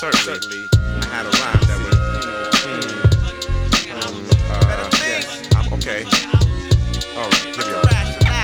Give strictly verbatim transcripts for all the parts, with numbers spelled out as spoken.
certainly, I had a rhyme that would, mm, mm, uh, yes, I'm okay. Alright, here we are.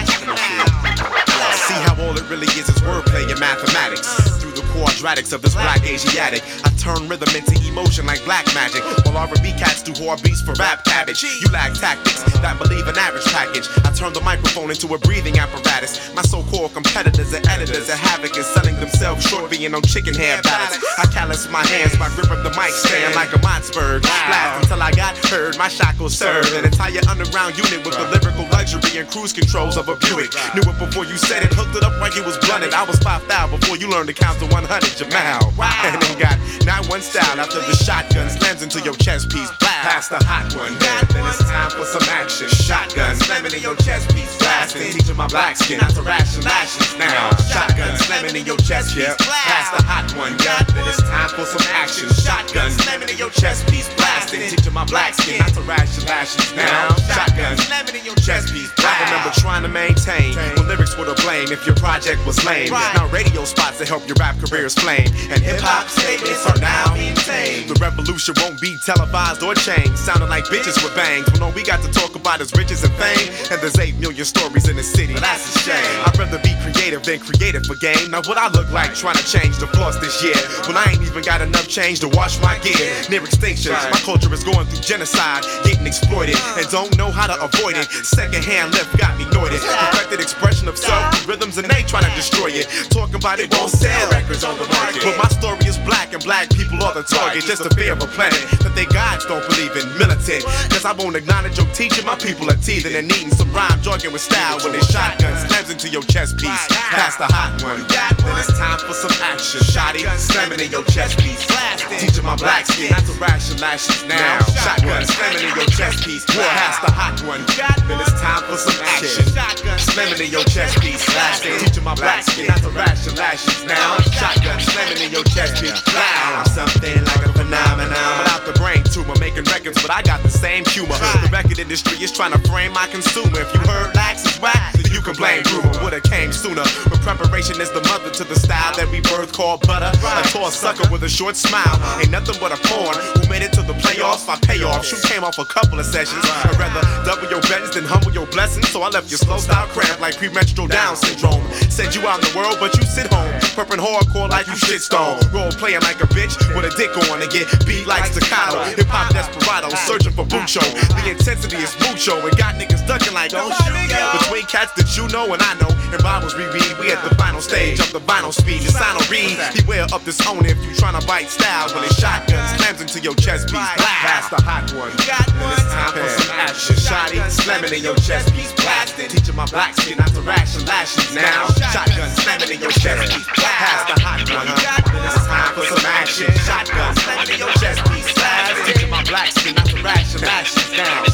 See how all it really is is wordplay and mathematics. Through the quadratics of this black Asiatic, I turn rhythm into emotion like black magic. While R and B cats do hard beats for rap cabbage. You lack tactics that believe an average package. I turn the microphone into a breathing apparatus. My so-called competitors and editors are havoc and selling themselves short being on chicken hair ballots. I callous my hands by gripping the mic stand like a Motsburg. Blast until I got heard, my shackles served an entire underground unit with the lyrical luxury and cruise controls of a Buick. Knew it before you said it, hooked it up like it was blunted. I was five thousand before you learned to count to one hundred, Jamal. And then got not one style after the shotgun slams into your chest piece. Blast the hot one, yeah, then it's time for some action. Shotgun slamming in your chest piece. Blasting, teaching my black skin not to ration lashes now. Shotgun slamming in your chest piece. Blast the hot one, yeah, then it's time for some action. Shotgun slamming in your chest piece. Blasting, teaching my black skin not to ration lashes now. Shotgun slamming in your chest piece. I remember trying to maintain when lyrics were to blame if your project was lame. Now radio spots to help your rap careers flame, and hip hop statements are now being tamed. The revolution won't be televised or changed, sounding like bitches with bangs. When all we got to talk about is riches and fame, and there's eight million stories in the city. But that's a shame. I'd rather be creative than creative for game. Now what I look like trying to change the floss this year, when I ain't even got enough change to wash my gear. Near extinction, my culture is going through genocide, getting exploited, and don't know how to avoid it. Secondhand lift got me noided. Perfected expression of self, rhythms, and they trying to destroy it. Talking about it won't sell records on the market, but my story is black and black people are the target. Just a fear of a planet that they gods don't believe in. Militant, cause I won't acknowledge your teaching. My people are teething and needing some rhyme jargon with style. When they shotgun slams into your chest piece. Pass the hot one, then it's time for some action. Shotty slamming in your chest piece. Teaching my black skin not to ration lashes now. Shotgun slamming in your chest piece. Pass the hot one, then it's time for some action. Slamming in your chest piece. Teaching my black skin not to ration lashes now. Shotgun slamming in your chest piece. I'm something like a phenomenon without the brain tumor, making records, but I got the same humor. The record industry is trying to frame my consumer. If you heard lax is whack, then you can blame Rumor. Would've came sooner, but preparation is the mother to the style that we birth called butter. A tall sucker with a short smile, ain't nothing but a pawn who made it to the playoffs by payoff. Shoot came off a couple of sessions. I'd rather double your bets than humble your blessings, so I left your slow style cramp like premenstrual Down syndrome. Send you out in the world, but you sit home, purping hardcore like you shit stone. Role playing like a bitch with a dick on to get beat like staccato. Hip hop desperado, searching for Bucho. The intensity is mucho, and got niggas ducking like don't shoot yo. Between cats that you know and I know, and Bibles reread, we at the final stage of the vinyl speed. The sign will read, beware of this owner if you tryna bite style. When a shotgun slams into your chest piece, pass the hot one, then it's time for some action. Shotty slamming in your chest piece, blasting, teaching my black skin not to ration lashes now. Shotgun slamming in your chest piece, pass the hot one, then it's time for some action. Shotgun slamming in your chest piece, blasting, teaching my black skin not to ration lashes now.